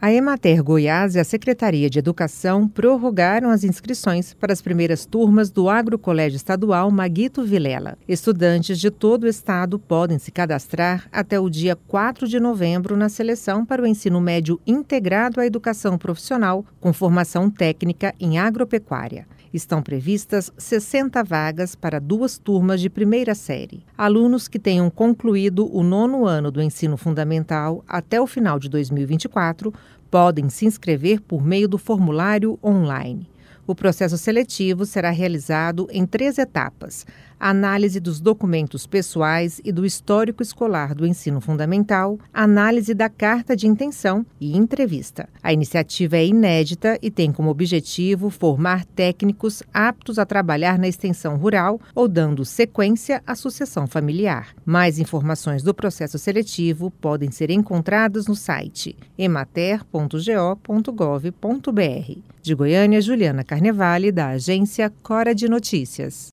A Emater Goiás e a Secretaria de Educação prorrogaram as inscrições para as primeiras turmas do Agrocolégio Estadual Maguito Vilela. Estudantes de todo o estado podem se cadastrar até o dia 4 de novembro na seleção para o ensino médio integrado à educação profissional com formação técnica em agropecuária. Estão previstas 60 vagas para 2 turmas de primeira série. Alunos que tenham concluído o 9º ano do ensino fundamental até o final de 2024 podem se inscrever por meio do formulário online. O processo seletivo será realizado em 3 etapas: análise dos documentos pessoais e do histórico escolar do ensino fundamental, análise da carta de intenção e entrevista. A iniciativa é inédita e tem como objetivo formar técnicos aptos a trabalhar na extensão rural ou dando sequência à sucessão familiar. Mais informações do processo seletivo podem ser encontradas no site emater.go.gov.br. De Goiânia, Juliana Carnevale, da agência Cora de Notícias.